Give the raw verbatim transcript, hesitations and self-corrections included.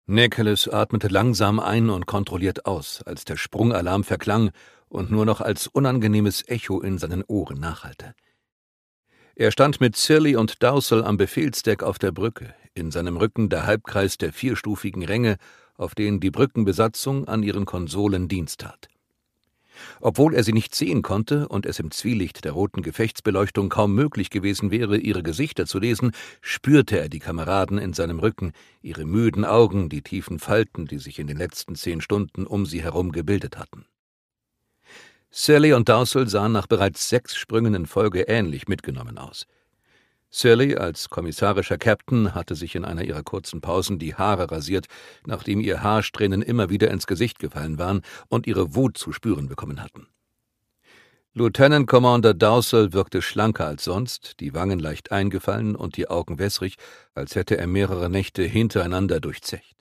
Nicholas atmete langsam ein und kontrolliert aus, als der Sprungalarm verklang und nur noch als unangenehmes Echo in seinen Ohren nachhallte. Er stand mit Cilly und Dowsell am Befehlsdeck auf der Brücke, in seinem Rücken der Halbkreis der vierstufigen Ränge, auf denen die Brückenbesatzung an ihren Konsolen Dienst tat. Obwohl er sie nicht sehen konnte und es im Zwielicht der roten Gefechtsbeleuchtung kaum möglich gewesen wäre, ihre Gesichter zu lesen, spürte er die Kameraden in seinem Rücken, ihre müden Augen, die tiefen Falten, die sich in den letzten zehn Stunden um sie herum gebildet hatten. Cilly und Dowsell sahen nach bereits sechs Sprüngen in Folge ähnlich mitgenommen aus. Cilly als kommissarischer Captain hatte sich in einer ihrer kurzen Pausen die Haare rasiert, nachdem ihr Haarsträhnen immer wieder ins Gesicht gefallen waren und ihre Wut zu spüren bekommen hatten. Lieutenant Commander Dowsell wirkte schlanker als sonst, die Wangen leicht eingefallen und die Augen wässrig, als hätte er mehrere Nächte hintereinander durchzecht.